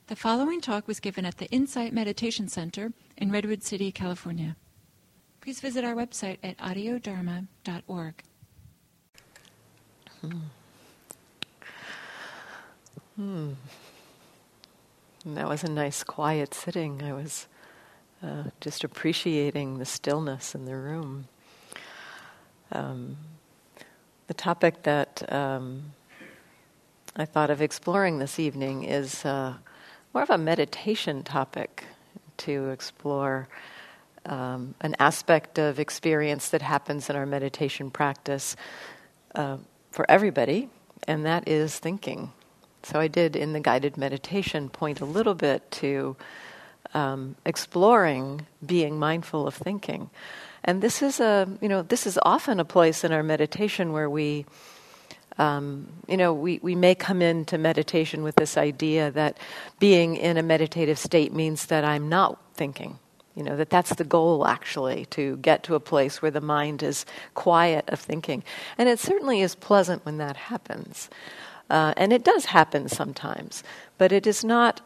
The following talk was given at the Insight Meditation Center in Redwood City, California. Please visit our website at audiodharma.org. That was a nice quiet sitting. I was just appreciating the stillness in the room. The topic that I thought of exploring this evening is more of a meditation topic, to explore an aspect of experience that happens in our meditation practice for everybody, and that is thinking. So I did, in the guided meditation, point a little bit to exploring being mindful of thinking. And this is often a place in our meditation where we may come into meditation with this idea that being in a meditative state means that I'm not thinking. That's the goal, actually, to get to a place where the mind is quiet of thinking. And it certainly is pleasant when that happens. And it does happen sometimes. But it is not...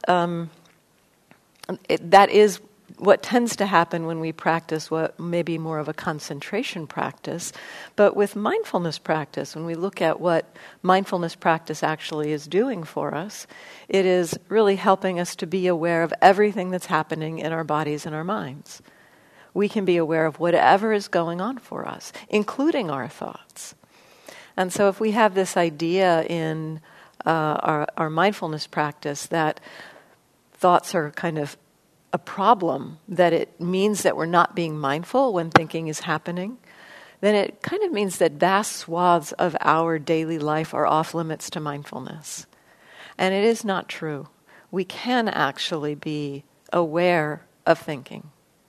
that is what tends to happen when we practice what may be more of a concentration practice. But with mindfulness practice, when we look at what mindfulness practice actually is doing for us, it is really helping us to be aware of everything that's happening in our bodies and our minds. We can be aware of whatever is going on for us, including our thoughts. And so if we have this idea in our mindfulness practice that thoughts are kind of a problem, that it means that we're not being mindful when thinking is happening, then it kind of means that vast swaths of our daily life are off limits to mindfulness. And it is not true. We can actually be aware of thinking.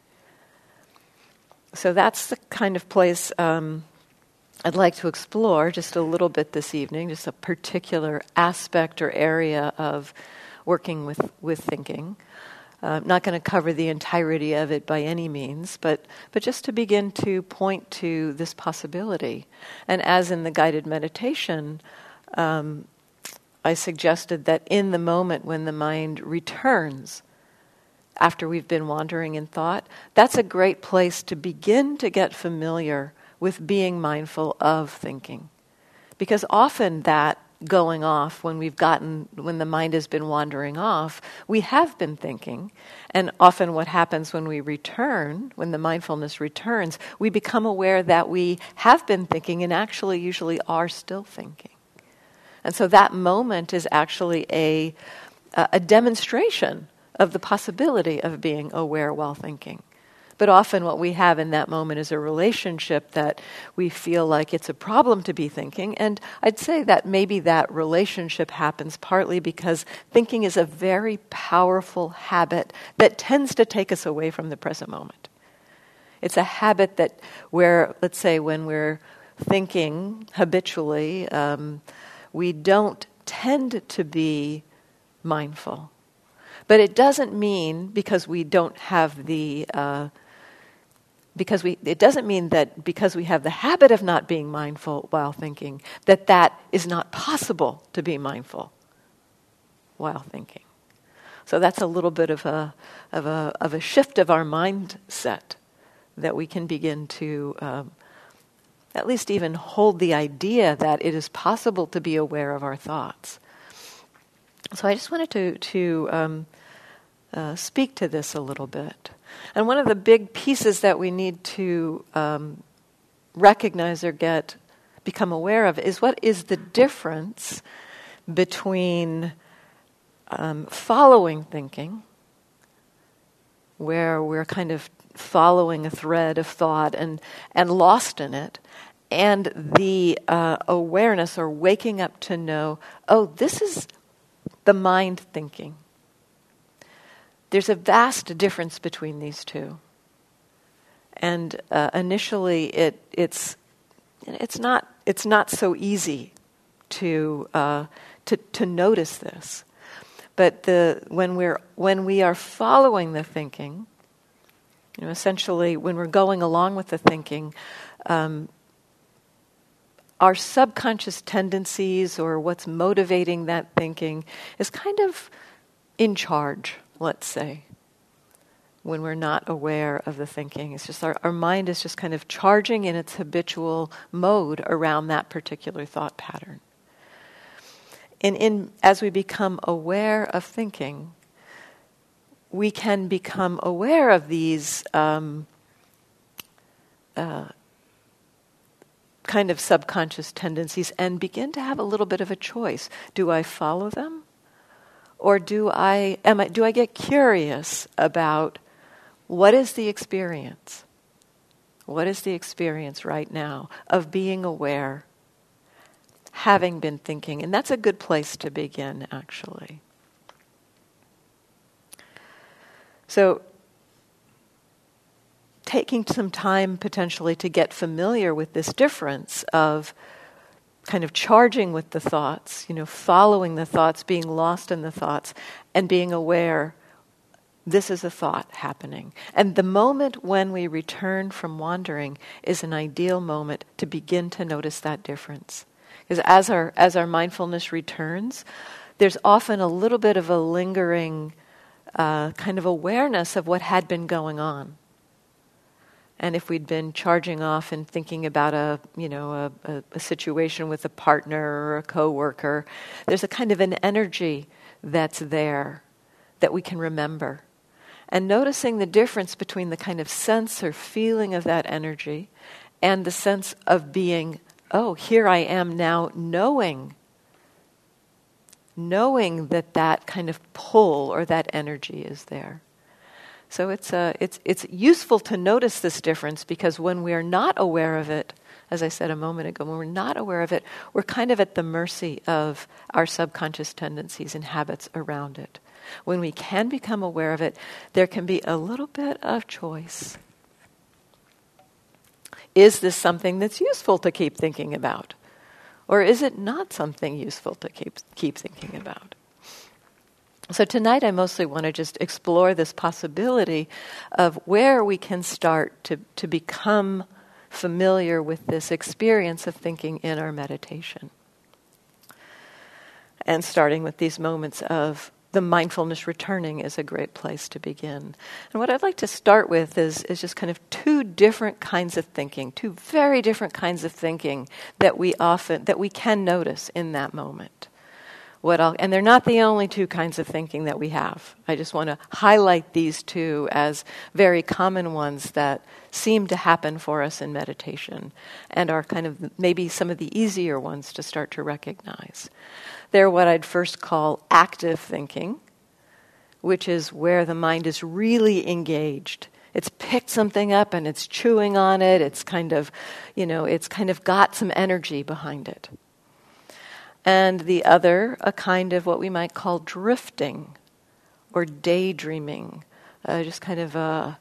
So that's the kind of place I'd like to explore just a little bit this evening, just a particular aspect or area of working with thinking. I'm not going to cover the entirety of it by any means, but just to begin to point to this possibility. And as in the guided meditation, I suggested that in the moment when the mind returns after we've been wandering in thought, that's a great place to begin to get familiar with being mindful of thinking. Because often that going off, when the mind has been wandering off, we have been thinking. And often what happens when we return, when the mindfulness returns, we become aware that we have been thinking and actually usually are still thinking. And so that moment is actually a demonstration of the possibility of being aware while thinking. But often what we have in that moment is a relationship that we feel like it's a problem to be thinking. And I'd say that maybe that relationship happens partly because thinking is a very powerful habit that tends to take us away from the present moment. It's a habit that where, let's say, when we're thinking habitually, we don't tend to be mindful. But it doesn't mean because we don't have the... it doesn't mean that because we have the habit of not being mindful while thinking, that is not possible to be mindful while thinking. So that's a little bit of a shift of our mindset that we can begin to at least even hold the idea that it is possible to be aware of our thoughts. So I just wanted to speak to this a little bit. And one of the big pieces that we need to recognize or become aware of is what is the difference between following thinking, where we're kind of following a thread of thought and lost in it, and the awareness or waking up to know, oh, this is the mind thinking. There's a vast difference between these two. And initially it's not so easy to notice this. But when we are following the thinking, essentially when we're going along with the thinking, our subconscious tendencies or what's motivating that thinking is kind of in charge, let's say, when we're not aware of the thinking. It's just our mind is just kind of charging in its habitual mode around that particular thought pattern. And as we become aware of thinking, we can become aware of these kind of subconscious tendencies and begin to have a little bit of a choice. Do I follow them? Or do I get curious about what is the experience? What is the experience right now of being aware, having been thinking? And that's a good place to begin, actually. So, taking some time potentially to get familiar with this difference of kind of charging with the thoughts, following the thoughts, being lost in the thoughts, and being aware this is a thought happening. And the moment when we return from wandering is an ideal moment to begin to notice that difference. Because as our mindfulness returns, there's often a little bit of a lingering kind of awareness of what had been going on. And if we'd been charging off and thinking about a situation with a partner or a coworker, there's a kind of an energy that's there that we can remember. And noticing the difference between the kind of sense or feeling of that energy and the sense of being, oh, here I am now knowing that kind of pull or that energy is there. So it's useful to notice this difference, because when we are not aware of it, as I said a moment ago, when we're not aware of it, we're kind of at the mercy of our subconscious tendencies and habits around it. When we can become aware of it, there can be a little bit of choice. Is this something that's useful to keep thinking about? Or is it not something useful to keep thinking about? So tonight I mostly want to just explore this possibility of where we can start to become familiar with this experience of thinking in our meditation. And starting with these moments of the mindfulness returning is a great place to begin. And what I'd like to start with is just kind of two different kinds of thinking, two very different kinds of thinking that we can notice in that moment. And they're not the only two kinds of thinking that we have. I just want to highlight these two as very common ones that seem to happen for us in meditation and are kind of maybe some of the easier ones to start to recognize. They're what I'd first call active thinking, which is where the mind is really engaged. It's picked something up and it's chewing on it. It's kind of got some energy behind it. And the other, a kind of what we might call drifting or daydreaming, just kind of a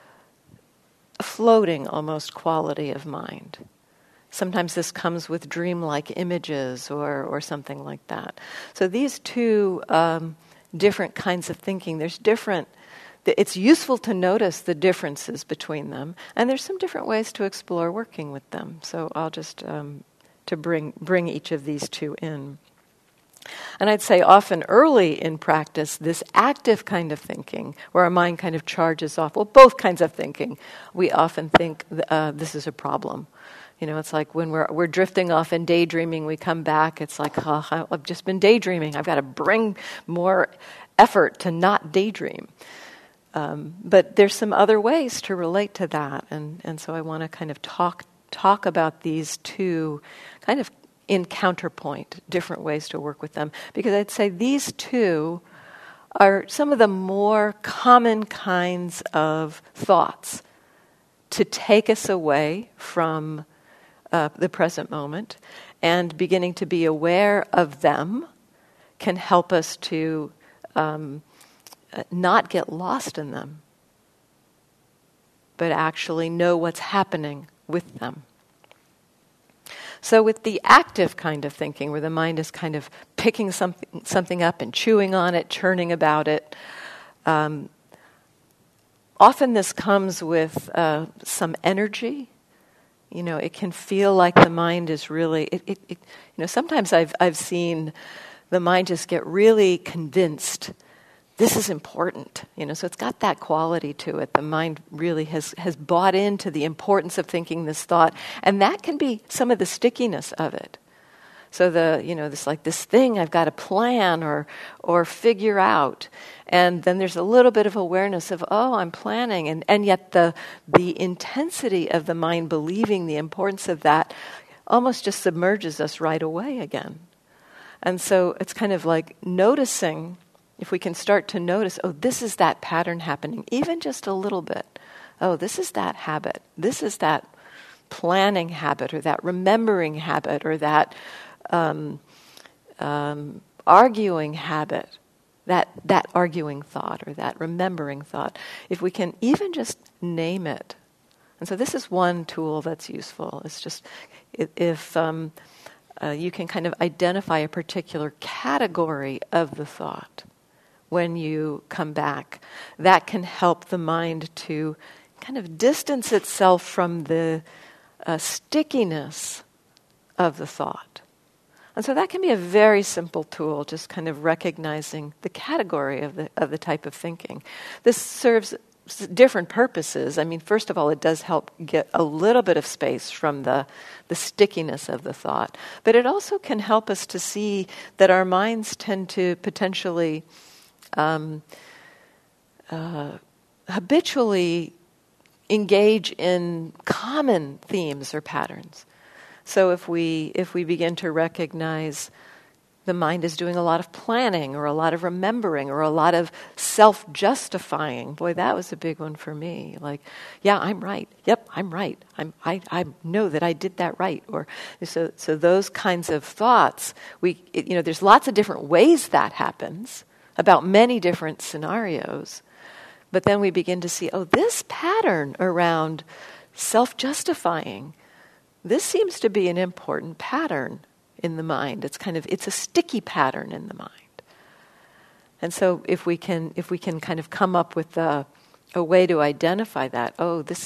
floating almost quality of mind. Sometimes this comes with dreamlike images or something like that. So these two different kinds of thinking, it's useful to notice the differences between them, and there's some different ways to explore working with them. So I'll just to bring each of these two in. And I'd say often early in practice, this active kind of thinking, where our mind kind of charges off, well, both kinds of thinking, we often think this is a problem. It's like when we're drifting off and daydreaming, we come back, it's like, oh, I've just been daydreaming. I've got to bring more effort to not daydream. But there's some other ways to relate to that, and so I want to kind of talk about these two kind of in counterpoint, different ways to work with them. Because I'd say these two are some of the more common kinds of thoughts to take us away from the present moment, and beginning to be aware of them can help us to not get lost in them, but actually know what's happening with them. So with the active kind of thinking, where the mind is kind of picking something up and chewing on it, churning about it, often this comes with some energy. It can feel like the mind is really. Sometimes I've seen the mind just get really convinced this is important, so it's got that quality to it. The mind really has bought into the importance of thinking this thought, and that can be some of the stickiness of it. So this thing I've got to plan or figure out, and then there's a little bit of awareness of, I'm planning, and yet the intensity of the mind believing the importance of that almost just submerges us right away again. And so it's kind of like noticing. If we can start to notice, this is that pattern happening, even just a little bit. This is that habit. This is that planning habit, or that remembering habit, or that arguing habit, that arguing thought, or that remembering thought. If we can even just name it. And so this is one tool that's useful. It's just if you can kind of identify a particular category of the thought when you come back, that can help the mind to kind of distance itself from the stickiness of the thought. And so that can be a very simple tool, just kind of recognizing the category of the type of thinking. This serves different purposes. I mean, first of all, it does help get a little bit of space from the stickiness of the thought. But it also can help us to see that our minds tend to potentially habitually engage in common themes or patterns. So if we begin to recognize the mind is doing a lot of planning, or a lot of remembering, or a lot of self-justifying. Boy, that was a big one for me. Like, yeah, I'm right. Yep, I'm right. I know that I did that right. Or so those kinds of thoughts. There's lots of different ways that happens about many different scenarios. But then we begin to see, this pattern around self-justifying, this seems to be an important pattern in the mind. It's a sticky pattern in the mind. And so if we can kind of come up with a way to identify that,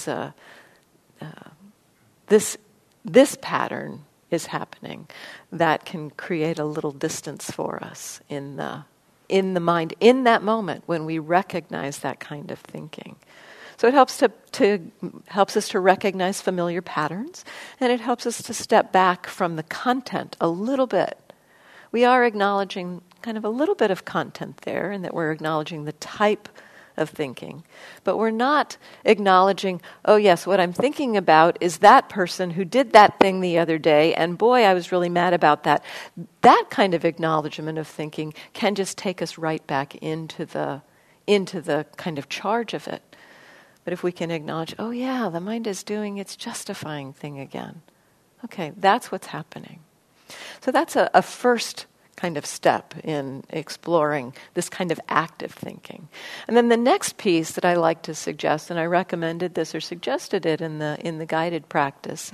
this pattern is happening, that can create a little distance for us in the mind in that moment when we recognize that kind of thinking. So it helps helps us to recognize familiar patterns, and it helps us to step back from the content a little bit. We are acknowledging kind of a little bit of content there, and that we're acknowledging the type of thinking. But we're not acknowledging, yes, what I'm thinking about is that person who did that thing the other day, and boy, I was really mad about that. That kind of acknowledgement of thinking can just take us right back into the kind of charge of it. But if we can acknowledge, the mind is doing its justifying thing again. Okay, that's what's happening. So that's a first kind of step in exploring this kind of active thinking. And then the next piece that I like to suggest, and I recommended this or suggested it in the guided practice,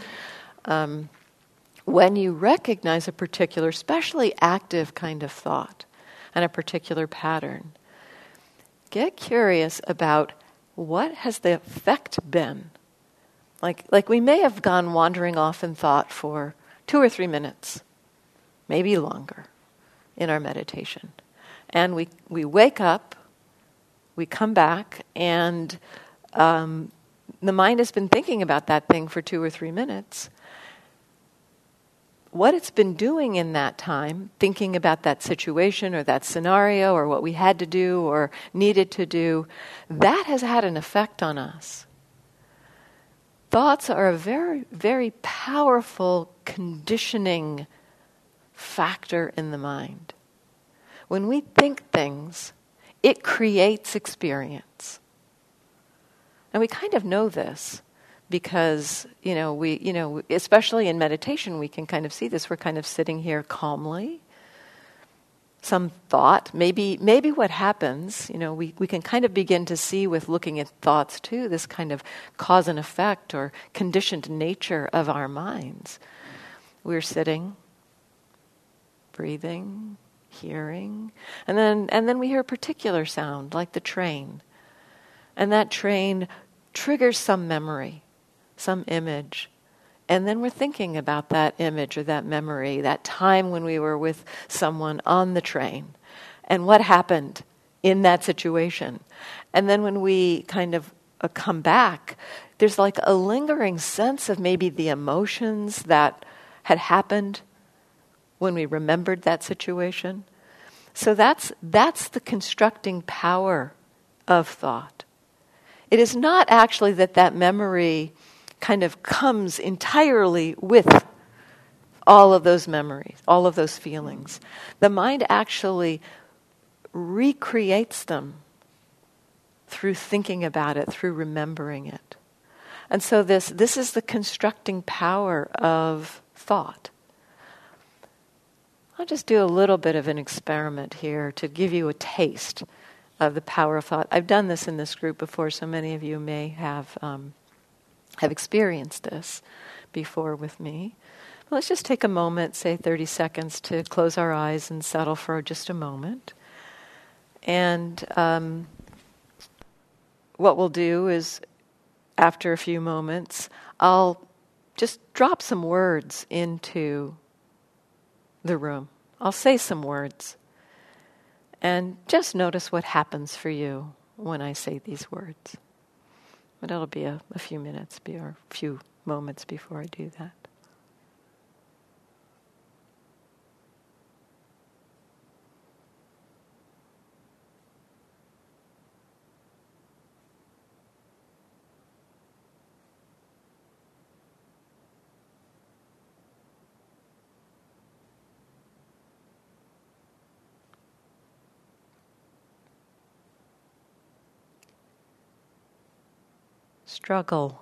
when you recognize a particular, especially active kind of thought and a particular pattern, get curious about what has the effect been? Like we may have gone wandering off in thought for 2 or 3 minutes, maybe longer, in our meditation. And we wake up, we come back, and the mind has been thinking about that thing for 2 or 3 minutes. What it's been doing in that time, thinking about that situation or that scenario or what we had to do or needed to do, that has had an effect on us. Thoughts are a very, very powerful conditioning factor in the mind. When we think things, it creates experience. And we kind of know this. Because, especially in meditation, we can kind of see this. We're kind of sitting here calmly. Some thought, maybe what happens, we can kind of begin to see with looking at thoughts too, this kind of cause and effect or conditioned nature of our minds. We're sitting, breathing, hearing, and then we hear a particular sound, like the train. And that train triggers some memory, some image. And then we're thinking about that image or that memory, that time when we were with someone on the train, and what happened in that situation. And then when we kind of come back, there's like a lingering sense of maybe the emotions that had happened when we remembered that situation. So that's the constructing power of thought. It is not actually that memory kind of comes entirely with all of those memories, all of those feelings. The mind actually recreates them through thinking about it, through remembering it. And so this is the constructing power of thought. I'll just do a little bit of an experiment here to give you a taste of the power of thought. I've done this in this group before, so many of you may have experienced this before with me. But let's just take a moment, say 30 seconds, to close our eyes and settle for just a moment. And what we'll do is, after a few moments, I'll just drop some words into the room. I'll say some words. And just notice what happens for you when I say these words. But it'll be a few minutes or a few moments before I do that. Struggle.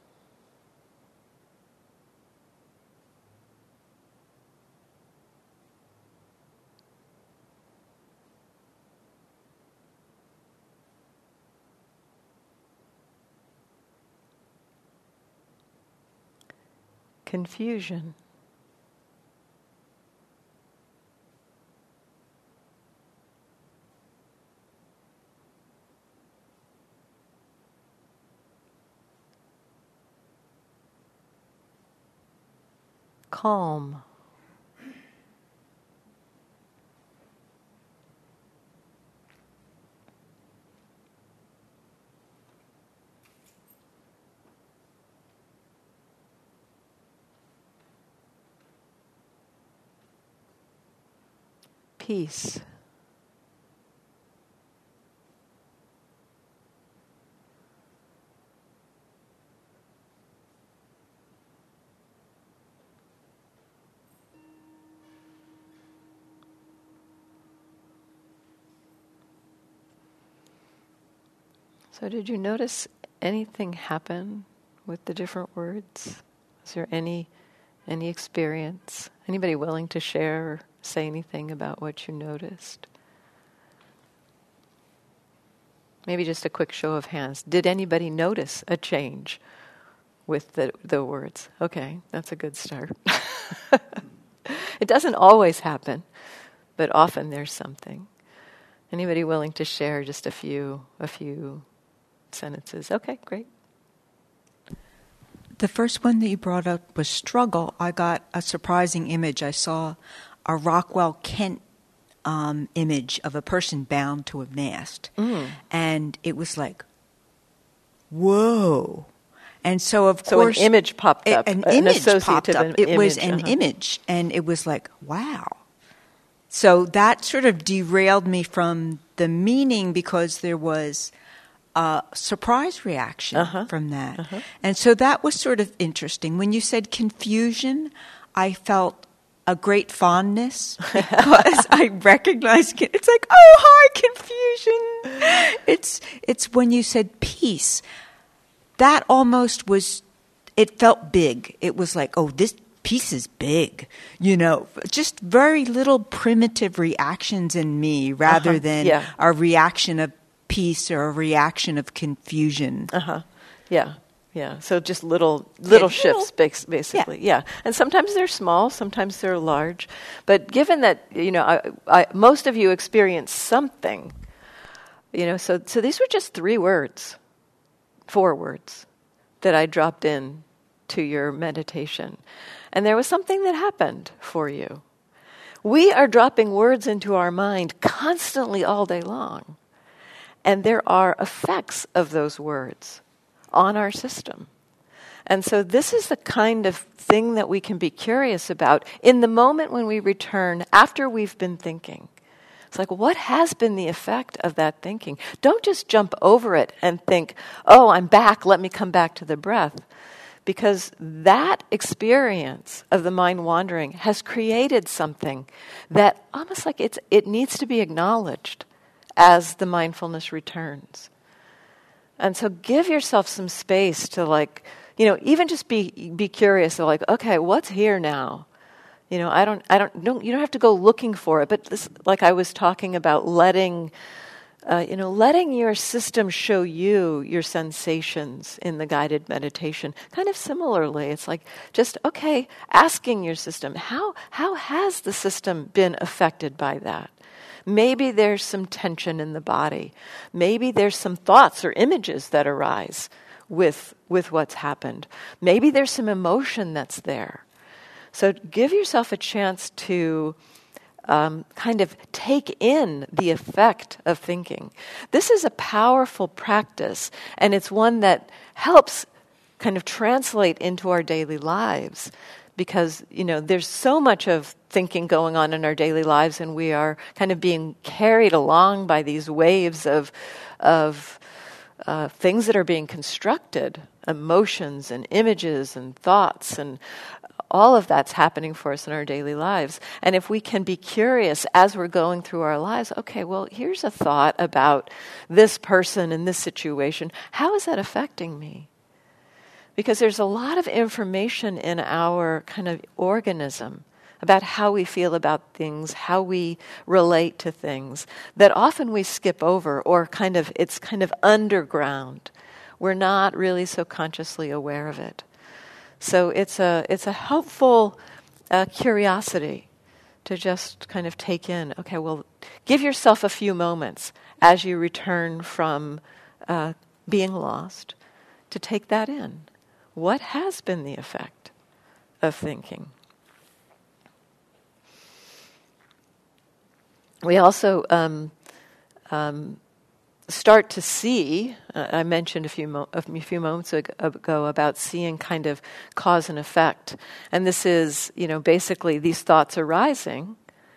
Confusion. Calm. Peace. So did you notice anything happen with the different words? Is there any experience? Anybody willing to share or say anything about what you noticed? Maybe just a quick show of hands. Did anybody notice a change with the words? Okay, that's a good start. It doesn't always happen, but often there's something. Anybody willing to share just a few sentences? Okay, great. The first one that you brought up was struggle. I got a surprising image. I saw a Rockwell Kent image of a person bound to a mast. And it was like, whoa. And so, of course... So an image popped up. An image popped up. It was an image. And it was like, wow. So that sort of derailed me from the meaning because there was a surprise reaction from that. And so that was sort of interesting. When you said confusion, I felt a great fondness because I recognized it. It's like, oh, hi, confusion. It's when you said peace. That almost was, it felt big. It was like, oh, this peace is big. Just very little primitive reactions in me rather than a reaction of peace or a reaction of confusion. Yeah. So just little shifts, basically. Yeah. And sometimes they're small, sometimes they're large. But given that, most of you experience something, so these were just 4 words that I dropped in to your meditation. And there was something that happened for you. We are dropping words into our mind constantly all day long. And there are effects of those words on our system. And so this is the kind of thing that we can be curious about in the moment when we return after we've been thinking. It's like, what has been the effect of that thinking? Don't just jump over it and think, oh, I'm back, let me come back to the breath. Because that experience of the mind wandering has created something that almost like it needs to be acknowledged as the mindfulness returns. And so give yourself some space to even just be curious of okay, what's here now? You don't have to go looking for it, but this, like I was talking about, letting your system show you your sensations in the guided meditation. Kind of similarly, it's like just, asking your system, how has the system been affected by that? Maybe there's some tension in the body. Maybe there's some thoughts or images that arise with what's happened. Maybe there's some emotion that's there. So give yourself a chance to kind of take in the effect of thinking. This is a powerful practice, and it's one that helps kind of translate into our daily lives, because there's so much of thinking going on in our daily lives, and we are kind of being carried along by these waves of things that are being constructed, emotions and images and thoughts, and all of that's happening for us in our daily lives. And if we can be curious as we're going through our lives, here's a thought about this person in this situation. How is that affecting me? Because there's a lot of information in our kind of organism about how we feel about things, how we relate to things, that often we skip over, or it's kind of underground. We're not really so consciously aware of it. So it's a helpful curiosity to just kind of take in. Give yourself a few moments as you return from being lost to take that in. What has been the effect of thinking? We also start to see, I mentioned a few moments ago about seeing kind of cause and effect. And this is, basically these thoughts arising.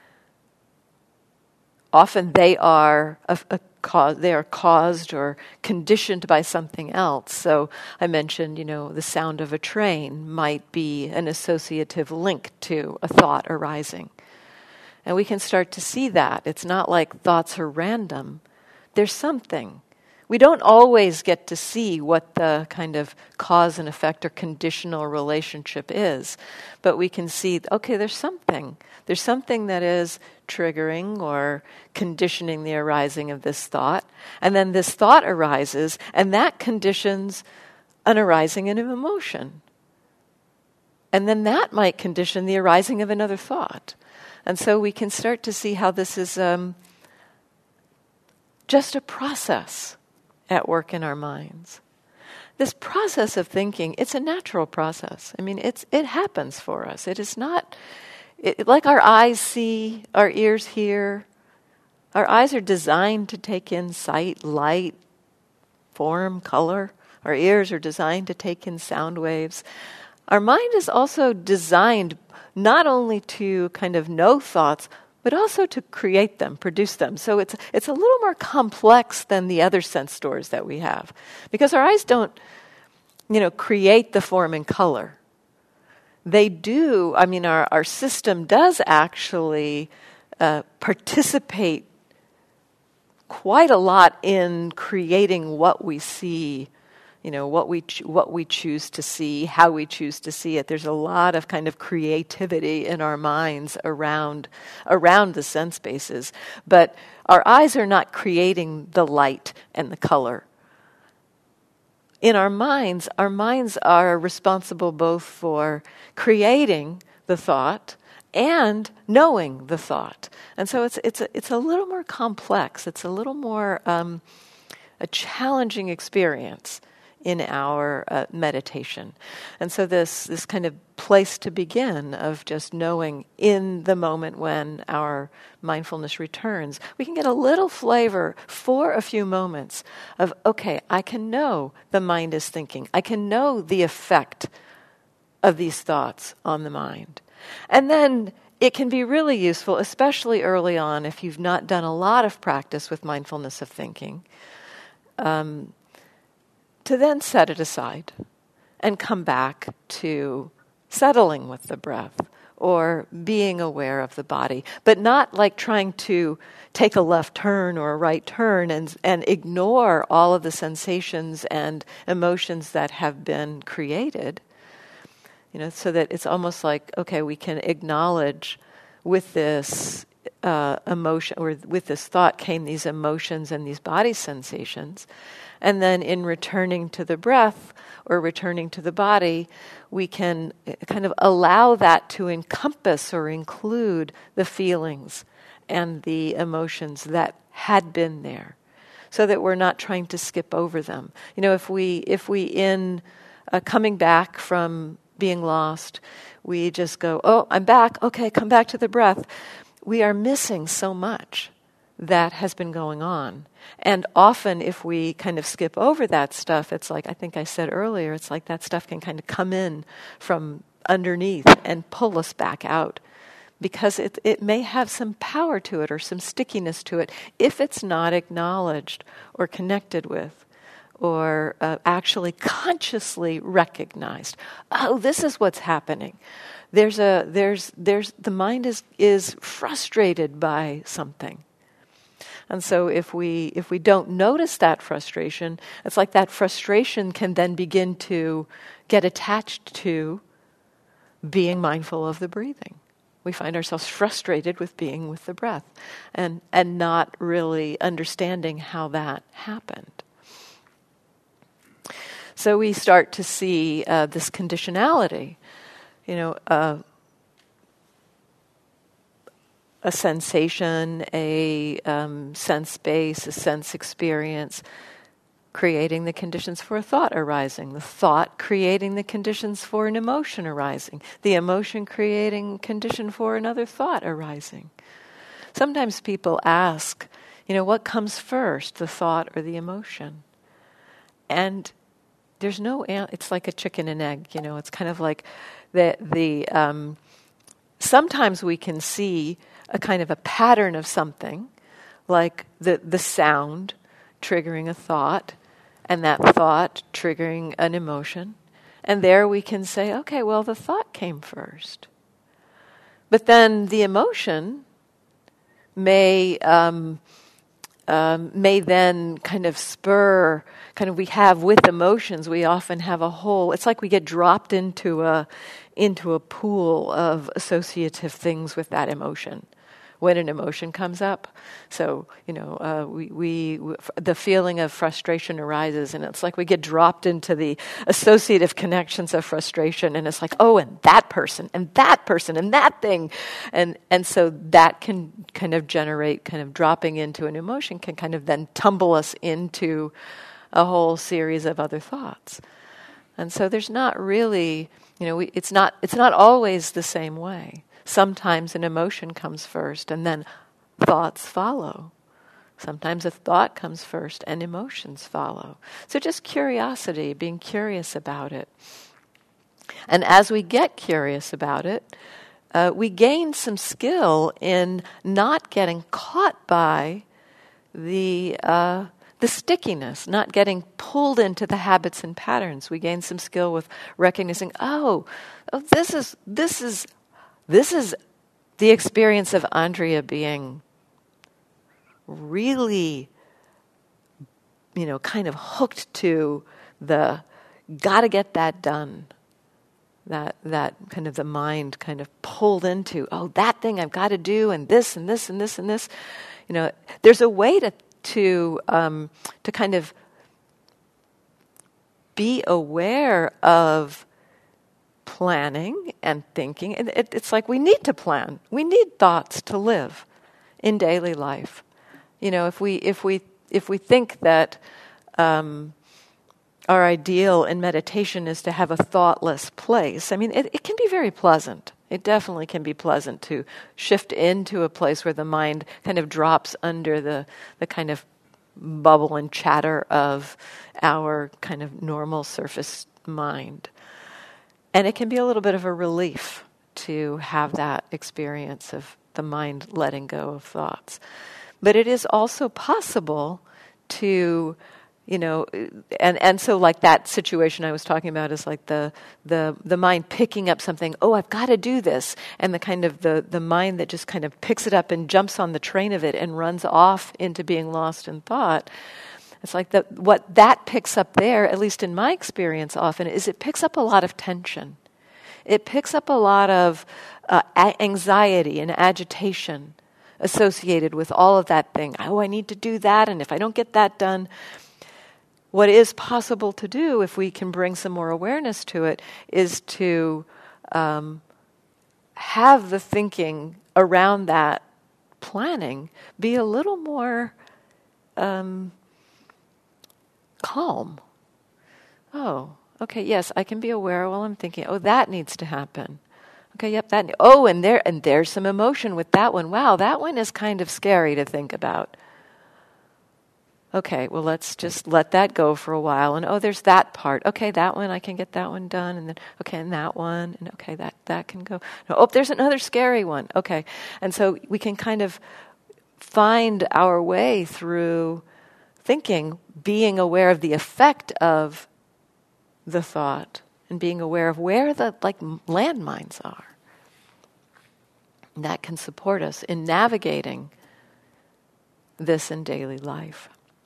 Often they are they are caused or conditioned by something else. So I mentioned, the sound of a train might be an associative link to a thought arising. And we can start to see that. It's not like thoughts are random. There's something. We don't always get to see what the kind of cause and effect or conditional relationship is, but we can see, there's something. There's something that is triggering or conditioning the arising of this thought, and then this thought arises, and that conditions an arising of an emotion. And then that might condition the arising of another thought. And so we can start to see how this is just a process at work in our minds. This process of thinking, it's a natural process. I mean, it happens for us. It is not, like our eyes see, our ears hear. Our eyes are designed to take in sight, light, form, color. Our ears are designed to take in sound waves. Our mind is also designed not only to kind of know thoughts, but also to create them, produce them. So it's a little more complex than the other sense stores that we have. Because our eyes don't, create the form and color. They do, our system does actually participate quite a lot in creating what we see, what we choose to see, how we choose to see it. There's a lot of kind of creativity in our minds around the sense bases. But our eyes are not creating the light and the color. In our minds are responsible both for creating the thought and knowing the thought. And so it's a little more complex. It's a little more a challenging experience in our meditation. And so this kind of place to begin of just knowing in the moment when our mindfulness returns, we can get a little flavor for a few moments of, okay, I can know the mind is thinking. I can know the effect of these thoughts on the mind. And then it can be really useful, especially early on if you've not done a lot of practice with mindfulness of thinking, to then set it aside and come back to settling with the breath or being aware of the body, but not like trying to take a left turn or a right turn and ignore all of the sensations and emotions that have been created. So that it's almost like, okay, we can acknowledge with this emotion or with this thought came these emotions and these body sensations. And then in returning to the breath or returning to the body, we can kind of allow that to encompass or include the feelings and the emotions that had been there, so that we're not trying to skip over them. If we in coming back from being lost, we just go, oh, I'm back, okay, come back to the breath. We are missing so much that has been going on. And often if we kind of skip over that stuff, it's like, I think I said earlier, it's like that stuff can kind of come in from underneath and pull us back out, because it may have some power to it or some stickiness to it if it's not acknowledged or connected with or actually consciously recognized. Oh, this is what's happening. The mind is frustrated by something. And so if we don't notice that frustration, it's like that frustration can then begin to get attached to being mindful of the breathing. We find ourselves frustrated with being with the breath and not really understanding how that happened. So we start to see this conditionality, a sensation, a sense base, a sense experience, creating the conditions for a thought arising, the thought creating the conditions for an emotion arising, the emotion creating condition for another thought arising. Sometimes people ask, what comes first, the thought or the emotion? And there's no, it's like a chicken and egg, it's kind of like sometimes we can see a kind of a pattern of something, like the sound triggering a thought, and that thought triggering an emotion. And there we can say, okay, well, the thought came first. But then the emotion may then kind of spur, we have with emotions, we often have a whole, it's like we get dropped into a pool of associative things with that emotion when an emotion comes up. So, the feeling of frustration arises, and it's like we get dropped into the associative connections of frustration, and it's like, oh, and that person, and that person, and that thing. And so that can kind of generate, dropping into an emotion can kind of then tumble us into a whole series of other thoughts. And so there's not really, it's not always the same way. Sometimes an emotion comes first and then thoughts follow. Sometimes a thought comes first and emotions follow. So just curiosity, being curious about it. And as we get curious about it, we gain some skill in not getting caught by the stickiness, not getting pulled into the habits and patterns. We gain some skill with recognizing, this is the experience of Andrea being really, kind of hooked to the gotta get that done. That kind of the mind kind of pulled into, that thing I've got to do, and this and this and this and this. There's a way to kind of be aware of planning and thinking. And it's like we need to plan. We need thoughts to live in daily life. If we think that our ideal in meditation is to have a thoughtless place. I mean, it can be very pleasant. It definitely can be pleasant to shift into a place where the mind kind of drops under the kind of bubble and chatter of our kind of normal surface mind. And it can be a little bit of a relief to have that experience of the mind letting go of thoughts. But it is also possible to, and so like that situation I was talking about is like the mind picking up something, oh, I've got to do this, and the kind of the mind that just kind of picks it up and jumps on the train of it and runs off into being lost in thought. It's like what that picks up there, at least in my experience often, is it picks up a lot of tension. It picks up a lot of anxiety and agitation associated with all of that thing. Oh, I need to do that, and if I don't get that done. What is possible to do, if we can bring some more awareness to it, is to have the thinking around that planning be a little more calm. Oh, okay, yes, I can be aware while I'm thinking, oh, that needs to happen. Okay, yep, that. Oh, and there's some emotion with that one. Wow, that one is kind of scary to think about. Okay, well, let's just let that go for a while. And oh, there's that part. Okay, that one, I can get that one done. And then, okay, and that one. And okay, that can go. No, oh, there's another scary one. Okay. And so we can kind of find our way through thinking, being aware of the effect of the thought and being aware of where the landmines are. And that can support us in navigating this in daily life.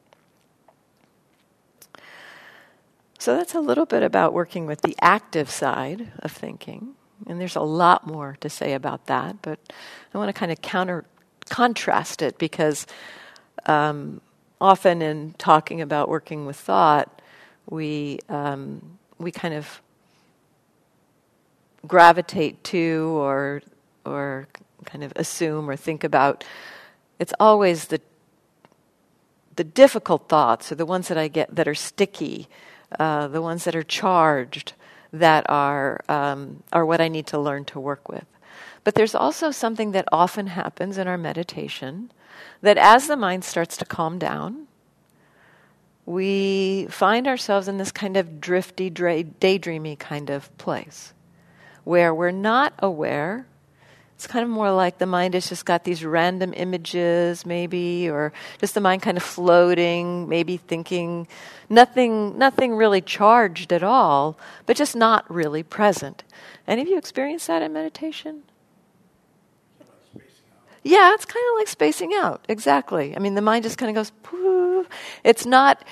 So that's a little bit about working with the active side of thinking. And there's a lot more to say about that, but I want to kind of contrast it because often in talking about working with thought, we kind of gravitate to or kind of assume or think about. It's always the difficult thoughts, or the ones that I get that are sticky. The ones that are charged, that are what I need to learn to work with. But there's also something that often happens in our meditation, that as the mind starts to calm down, we find ourselves in this kind of drifty, daydreamy kind of place, where we're not aware. It's kind of more like the mind has just got these random images, maybe, or just the mind kind of floating, maybe thinking nothing really charged at all, but just not really present. Any of you experienced that in meditation? Yeah, it's kind of like spacing out. Exactly. I mean, the mind just kind of goes, poof. It's not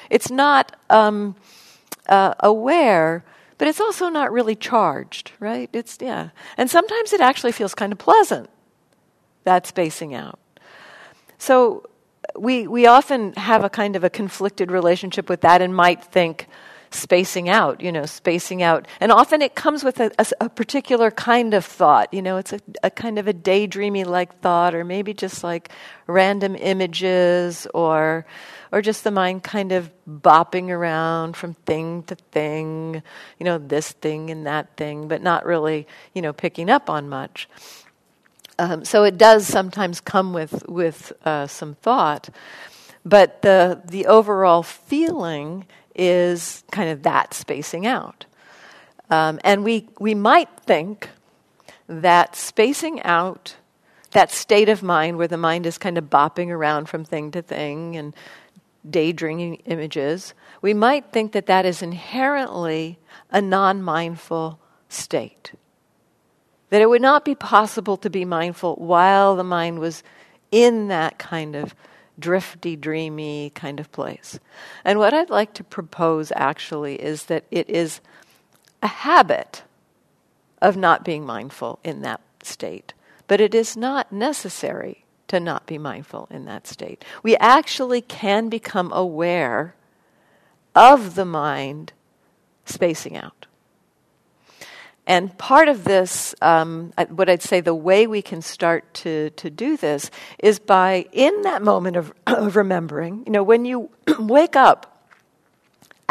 aware. But it's also not really charged, right? And sometimes it actually feels kind of pleasant, that spacing out. So we often have a kind of a conflicted relationship with that and might think spacing out. And often it comes with a particular kind of thought. It's a kind of a daydreamy-like thought, or maybe just like random images, or just the mind kind of bopping around from thing to thing, this thing and that thing, but not really, picking up on much. So it does sometimes come with some thought, but the overall feeling is kind of that spacing out. And we might think that spacing out, that state of mind where the mind is kind of bopping around from thing to thing and daydreaming images, we might think that is inherently a non-mindful state. That it would not be possible to be mindful while the mind was in that kind of drifty, dreamy kind of place. And what I'd like to propose actually is that it is a habit of not being mindful in that state. But it is not necessary to not be mindful in that state. We actually can become aware of the mind spacing out. And part of this, what I'd say the way we can start to do this is by, in that moment of remembering, when you wake up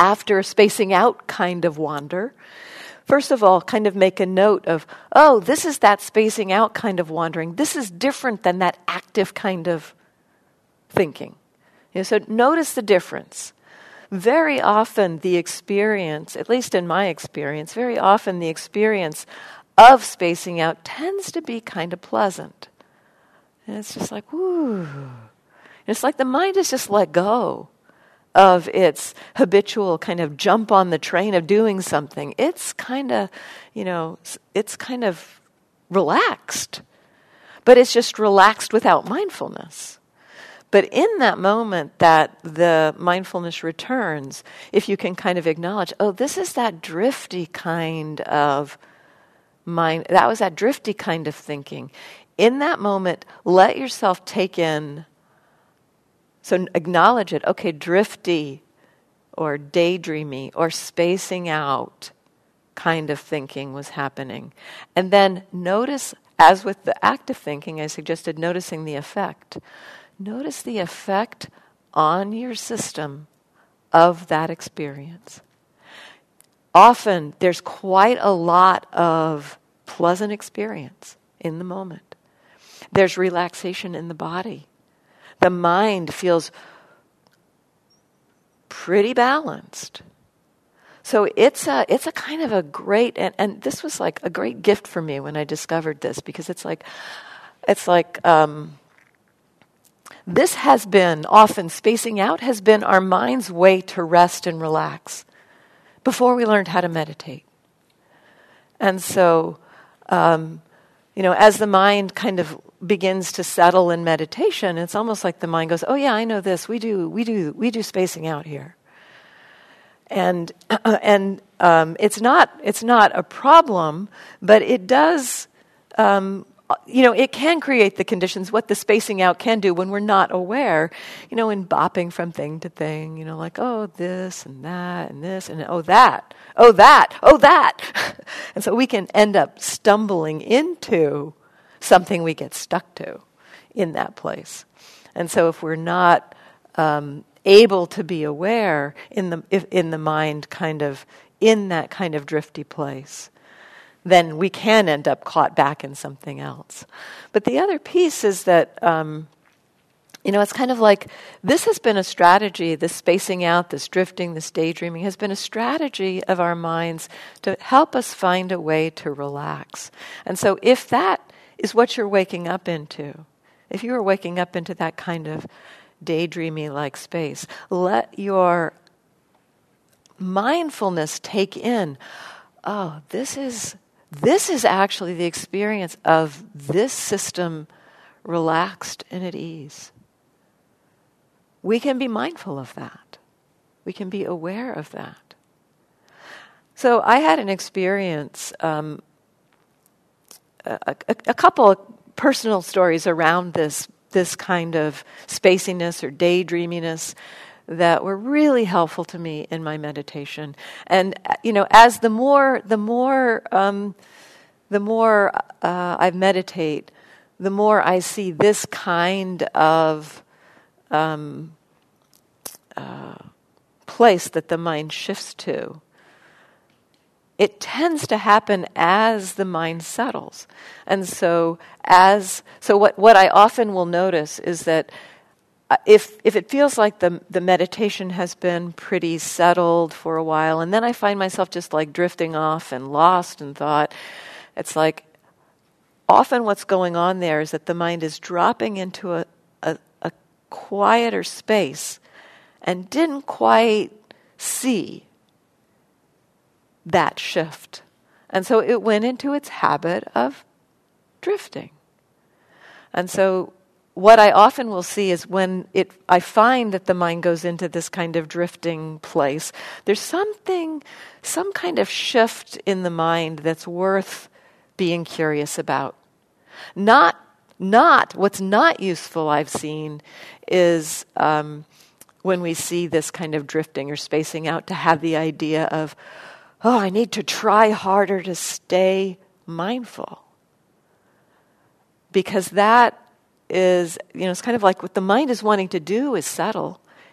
after a spacing out kind of wander, first of all, kind of make a note of, oh, this is that spacing out kind of wandering. This is different than that active kind of thinking. So notice the difference. Very often the experience, at least in my experience, very often the experience of spacing out tends to be kind of pleasant. And it's just like, woo. It's like the mind has just let go of its habitual kind of jump on the train of doing something. It's kind of, it's kind of relaxed. But it's just relaxed without mindfulness. But in that moment that the mindfulness returns, if you can kind of acknowledge, oh, this is that drifty kind of mind, that was that drifty kind of thinking. In that moment, let yourself take in, so acknowledge it, okay, drifty or daydreamy or spacing out kind of thinking was happening. And then notice, as with the active thinking, I suggested noticing the effect. Notice the effect on your system of that experience. Often there's quite a lot of pleasant experience in the moment. There's relaxation in the body. The mind feels pretty balanced. So it's a kind of a great, and this was like a great gift for me when I discovered this, because it's like this has been, often spacing out has been our mind's way to rest and relax before we learned how to meditate. And so, as the mind kind of begins to settle in meditation, it's almost like the mind goes, oh yeah, I know this, we do spacing out here. And it's not a problem, but it does, it can create the conditions, what the spacing out can do when we're not aware, in bopping from thing to thing, like, oh, this and that and this and oh, that. And so we can end up stumbling into something we get stuck to in that place. And so if we're not able to be aware in the mind kind of in that kind of drifty place, then we can end up caught back in something else. But the other piece is that, it's kind of like this has been a strategy, this spacing out, this drifting, this daydreaming has been a strategy of our minds to help us find a way to relax. And so if that is what you're waking up into, if you are waking up into that kind of daydreamy-like space, let your mindfulness take in, oh, this is actually the experience of this system relaxed and at ease. We can be mindful of that. We can be aware of that. So I had an experience, a couple of personal stories around this kind of spaciness or daydreaminess that were really helpful to me in my meditation. And as the more I meditate, the more I see this kind of place that the mind shifts to. It tends to happen as the mind settles. And so what I often will notice is that if it feels like the meditation has been pretty settled for a while, and then I find myself just like drifting off and lost in thought, it's like often what's going on there is that the mind is dropping into a quieter space and didn't quite see that shift. And so it went into its habit of drifting. And so what I often will see is when I find that the mind goes into this kind of drifting place, there's some kind of shift in the mind that's worth being curious about. Not what's not useful I've seen is when we see this kind of drifting or spacing out, to have the idea of, oh, I need to try harder to stay mindful. Because that is, it's kind of like what the mind is wanting to do is settle.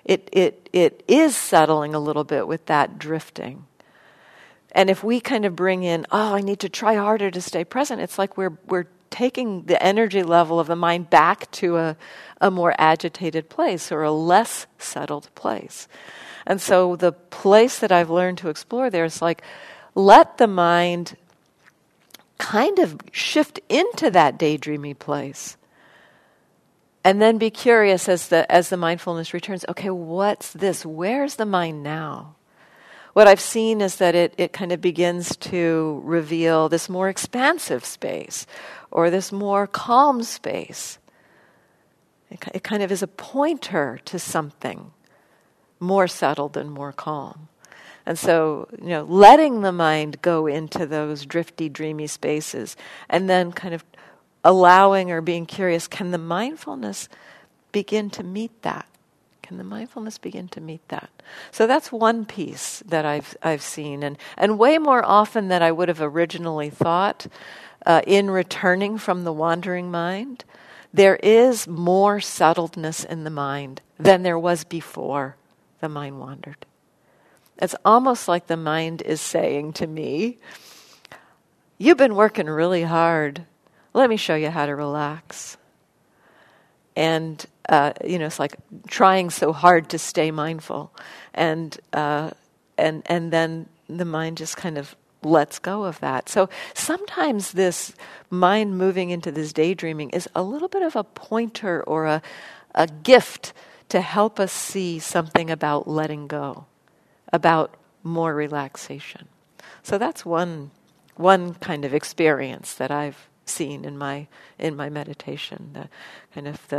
it is settling a little bit with that drifting. And if we kind of bring in, I need to try harder to stay present, it's like we're taking the energy level of the mind back to a more agitated place or a less settled place. And so the place that I've learned to explore there is like, let the mind kind of shift into that daydreamy place. And then be curious as the mindfulness returns, okay, what's this? Where's the mind now? What I've seen is that it kind of begins to reveal this more expansive space or this more calm space. It kind of is a pointer to something more settled and more calm. And so, letting the mind go into those drifty, dreamy spaces and then kind of allowing or being curious, can the mindfulness begin to meet that? Can the mindfulness begin to meet that? So that's one piece that I've seen. And way more often than I would have originally thought, in returning from the wandering mind, there is more settledness in the mind than there was before the mind wandered. It's almost like the mind is saying to me, you've been working really hard. Let me show you how to relax. And, it's like trying so hard to stay mindful. And then the mind just kind of lets go of that. So sometimes this mind moving into this daydreaming is a little bit of a pointer or a gift to help us see something about letting go, about more relaxation. So that's one kind of experience that I've seen in my meditation. The kind of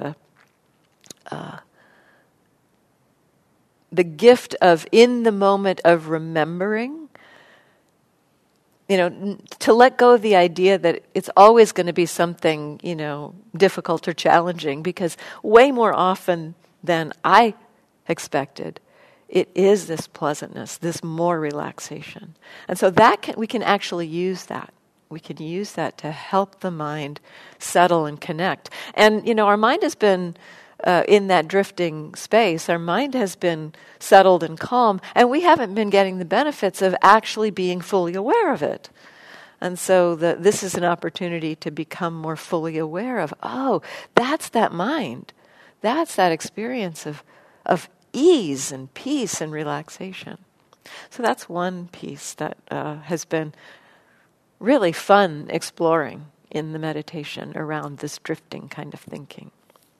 the gift of in the moment of remembering, to let go of the idea that it's always going to be something, difficult or challenging, because way more often than I expected, it is this pleasantness, this more relaxation. And so we can actually use that. We can use that to help the mind settle and connect. And, our mind has been in that drifting space. Our mind has been settled and calm, and we haven't been getting the benefits of actually being fully aware of it. And so this is an opportunity to become more fully aware of, that's that mind. That's that experience of ease and peace and relaxation. So that's one piece that has been really fun exploring in the meditation around this drifting kind of thinking.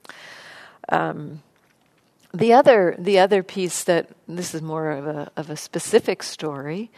The other piece that this is more of a specific story.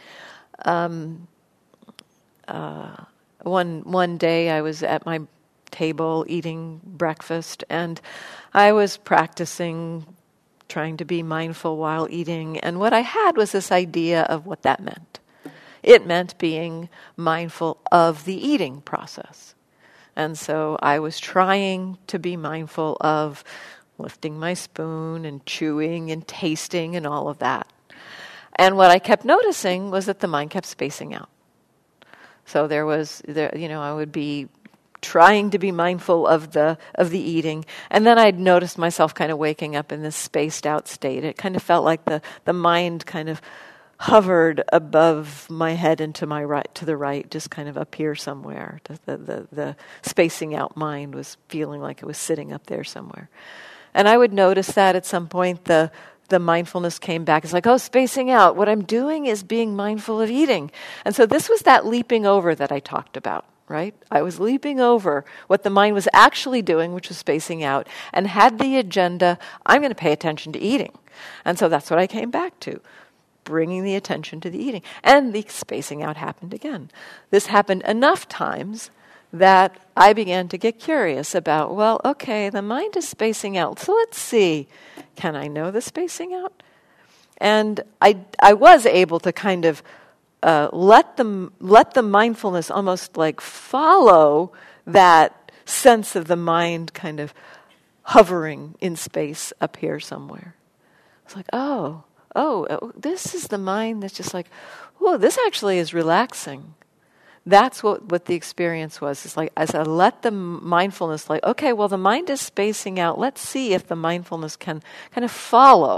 One day I was at my table eating breakfast, and I was practicing trying to be mindful while eating, and what I had was this idea of what that meant. It meant being mindful of the eating process. And so I was trying to be mindful of lifting my spoon and chewing and tasting and all of that. And what I kept noticing was that the mind kept spacing out. So I would be trying to be mindful of the eating, and then I'd noticed myself kind of waking up in this spaced out state. It kind of felt like the mind kind of hovered above my head and to the right, just kind of up here somewhere. The spacing out mind was feeling like it was sitting up there somewhere. And I would notice that at some point the mindfulness came back. It's like, spacing out. What I'm doing is being mindful of eating. And so this was that leaping over that I talked about, right? I was leaping over what the mind was actually doing, which was spacing out, and had the agenda, I'm going to pay attention to eating. And so that's what I came back to. Bringing the attention to the eating. And the spacing out happened again. This happened enough times that I began to get curious about, the mind is spacing out. So let's see, can I know the spacing out? And I was able to kind of let the mindfulness almost like follow that sense of the mind kind of hovering in space up here somewhere. It's like, this is the mind that's just like, this actually is relaxing. That's what the experience was. It's like, as I let the mindfulness, the mind is spacing out. Let's see if the mindfulness can kind of follow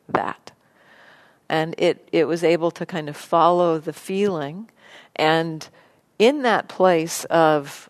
that. And it was able to kind of follow the feeling. And in that place of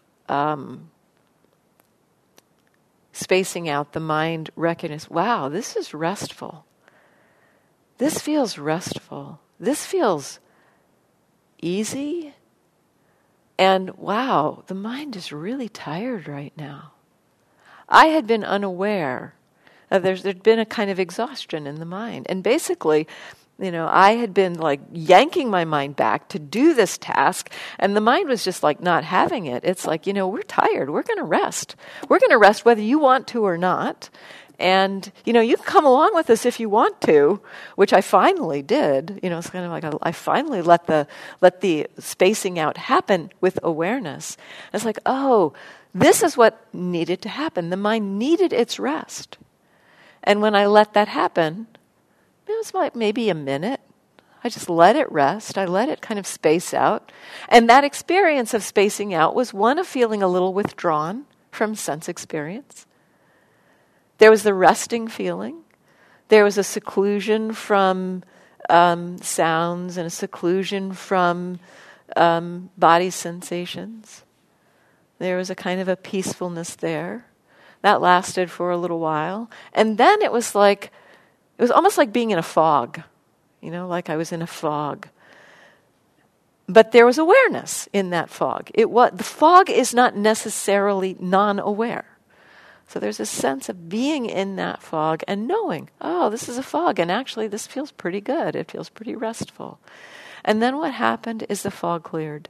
spacing out, the mind recognized, wow, this is restful. This feels restful. This feels easy. And wow, the mind is really tired right now. I had been unaware. There'd been a kind of exhaustion in the mind. And basically, I had been like yanking my mind back to do this task, and the mind was just like not having it. It's like, we're tired. We're going to rest. We're going to rest whether you want to or not. And, you can come along with us if you want to, which I finally did. It's kind of like I finally let the spacing out happen with awareness. It's like, oh, this is what needed to happen. The mind needed its rest. And when I let that happen, it was like maybe a minute. I just let it rest. I let it kind of space out. And that experience of spacing out was one of feeling a little withdrawn from sense experience. There was the resting feeling. There was a seclusion from sounds and a seclusion from body sensations. There was a kind of a peacefulness there. That lasted for a little while. And then it was almost like being in a fog. Like I was in a fog. But there was awareness in that fog. The fog is not necessarily non-aware. So there's a sense of being in that fog and knowing, oh, this is a fog, and actually this feels pretty good. It feels pretty restful. And then what happened is the fog cleared.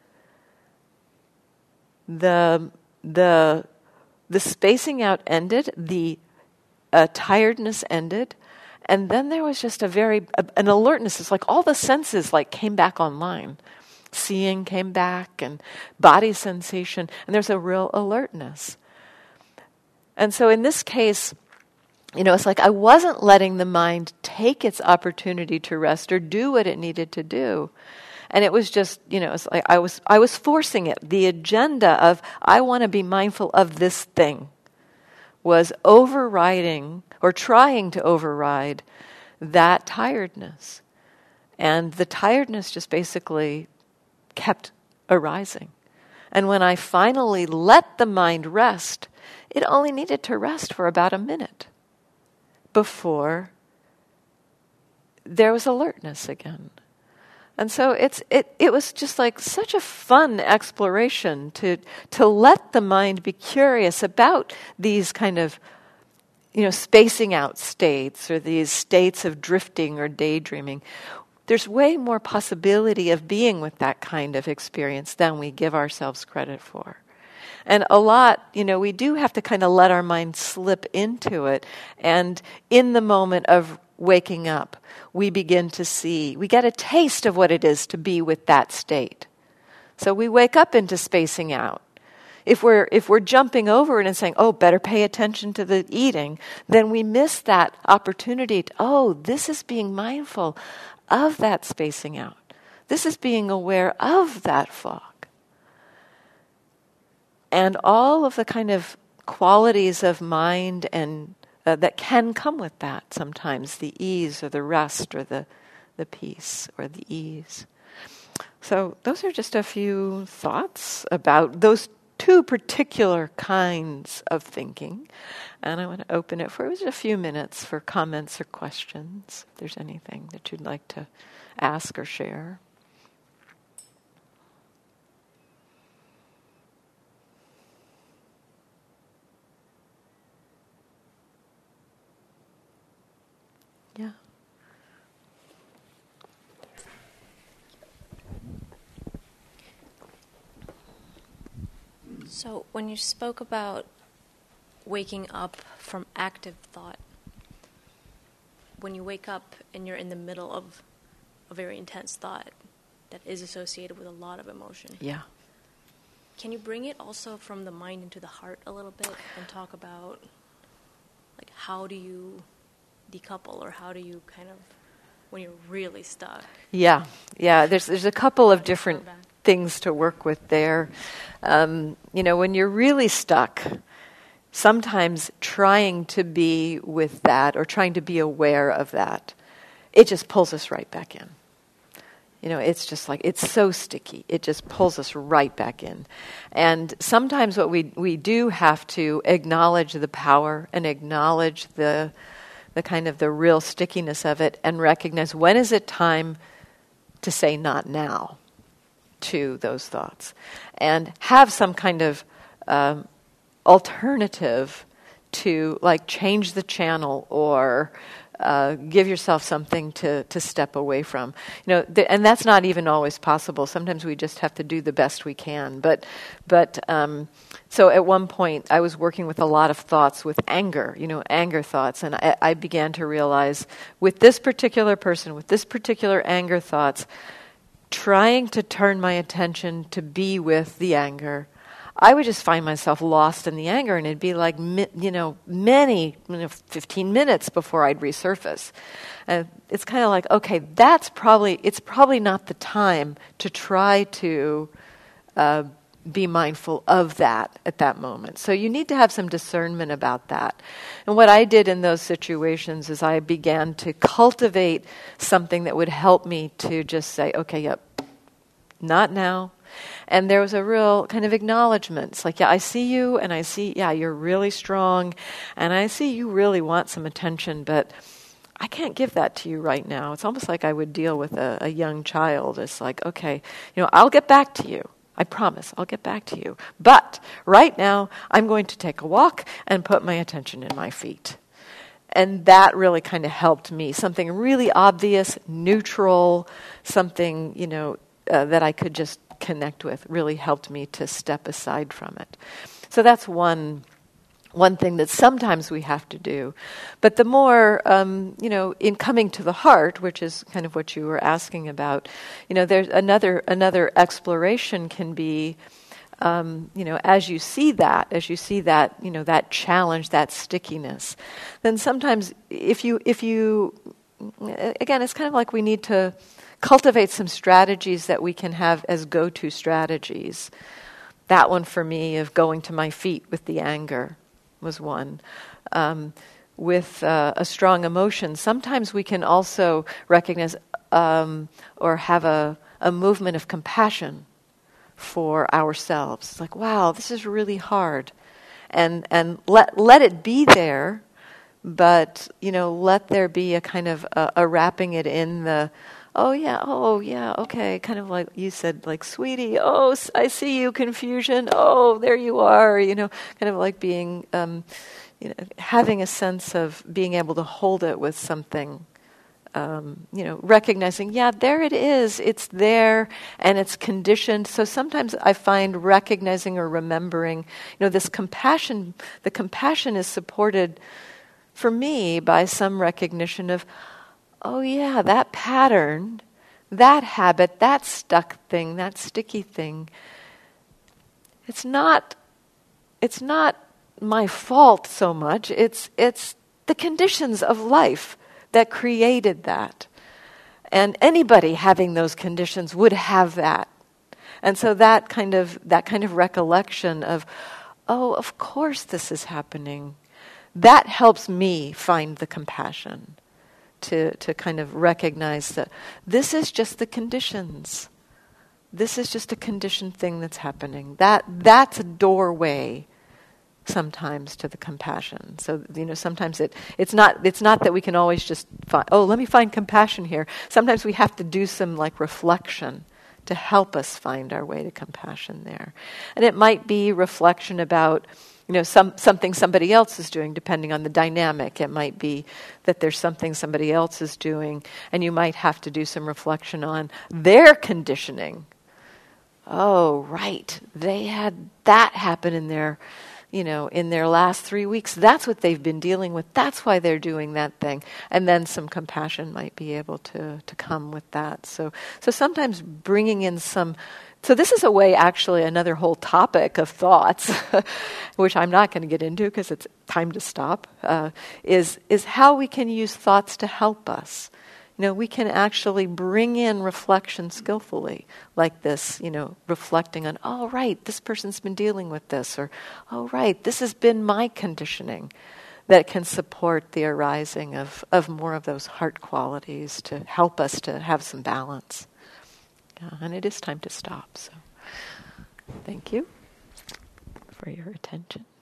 The spacing out ended, the tiredness ended, and then there was just an alertness. It's like all the senses came back online. Seeing came back, and body sensation, and there's a real alertness. And so in this case, it's like I wasn't letting the mind take its opportunity to rest or do what it needed to do. And it was just, it's like I was forcing it. The agenda of I want to be mindful of this thing was overriding or trying to override that tiredness. And the tiredness just basically kept arising. And when I finally let the mind rest, it only needed to rest for about a minute before there was alertness again. And so it was just like such a fun exploration to let the mind be curious about these kind of, spacing out states or these states of drifting or daydreaming. There's way more possibility of being with that kind of experience than we give ourselves credit for. And a lot, we do have to kind of let our mind slip into it. And in the moment of waking up, we begin to see, we get a taste of what it is to be with that state. So we wake up into spacing out. If we're jumping over it and saying, oh, better pay attention to the eating, then we miss that opportunity to, this is being mindful of that spacing out. This is being aware of that fog. And all of the kind of qualities of mind and that can come with that sometimes, the ease or the rest or the peace or the ease. So those are just a few thoughts about those two particular kinds of thinking. And I want to open it for just a few minutes for comments or questions, if there's anything that you'd like to ask or share. Yeah. So when you spoke about waking up from active thought, when you wake up and you're in the middle of a very intense thought that is associated with a lot of emotion. Yeah. Can you bring it also from the mind into the heart a little bit and talk about how do you decouple, or how do you kind of, when you're really stuck? Yeah. There's a couple of different things to work with there. When you're really stuck, sometimes trying to be with that or trying to be aware of that, it just pulls us right back in. It's just like, it's so sticky. It just pulls us right back in. And sometimes what we do have to acknowledge the power and acknowledge the kind of the real stickiness of it and recognize when is it time to say not now to those thoughts. And have some kind of alternative to like change the channel or give yourself something to step away from. And that's not even always possible. Sometimes we just have to do the best we can. But so at one point I was working with a lot of thoughts with anger, anger thoughts. And I began to realize with this particular person, with this particular anger thoughts, trying to turn my attention to be with the anger, I would just find myself lost in the anger, and it'd be like, many 15 minutes before I'd resurface. It's kind of like, okay, it's probably not the time to try to be mindful of that at that moment. So you need to have some discernment about that. And what I did in those situations is I began to cultivate something that would help me to just say, okay, yep, not now. And there was a real kind of acknowledgement. It's like, yeah, I see you, and I see, yeah, you're really strong, and I see you really want some attention, but I can't give that to you right now. It's almost like I would deal with a young child. It's like, okay, I'll get back to you. I promise, I'll get back to you. But right now, I'm going to take a walk and put my attention in my feet. And that really kind of helped me. Something really obvious, neutral, something, that I could just connect with really helped me to step aside from it. So that's one thing that sometimes we have to do. But the more, in coming to the heart, which is kind of what you were asking about, there's another exploration can be, as you see that, that challenge, that stickiness, then sometimes if you, again, it's kind of like we need to cultivate some strategies that we can have as go-to strategies. That one for me of going to my feet with the anger was one. With a strong emotion, sometimes we can also recognize or have a movement of compassion for ourselves. It's like, wow, this is really hard. And let it be there, but, let there be a kind of a wrapping it in the, oh yeah, okay, kind of like you said, like, sweetie, oh, I see you, confusion, oh, there you are, kind of like being, having a sense of being able to hold it with something, recognizing, yeah, there it is, it's there, and it's conditioned. So sometimes I find recognizing or remembering, this compassion, the compassion is supported for me by some recognition of, oh yeah, that pattern, that habit, that stuck thing, that sticky thing, it's not my fault so much. It's the conditions of life that created that. And anybody having those conditions would have that. And so that kind of recollection of, oh, of course this is happening, that helps me find the compassion. To kind of recognize that this is just the conditions. This is just a conditioned thing that's happening. That's a doorway sometimes to the compassion. So sometimes it's not that we can always just find, oh, let me find compassion here. Sometimes we have to do some like reflection to help us find our way to compassion there. And it might be reflection about something somebody else is doing, depending on the dynamic. It might be that there's something somebody else is doing, and you might have to do some reflection on their conditioning. Oh, right, they had that happen in their last 3 weeks. That's what they've been dealing with. That's why they're doing that thing. And then some compassion might be able to come with that. So sometimes bringing in some. So this is a way, actually, another whole topic of thoughts, which I'm not going to get into because it's time to stop, is how we can use thoughts to help us. we can actually bring in reflection skillfully, like this, reflecting on, oh, right, this person's been dealing with this, or, oh, right, this has been my conditioning, that can support the arising of more of those heart qualities to help us to have some balance. And it is time to stop, so thank you for your attention.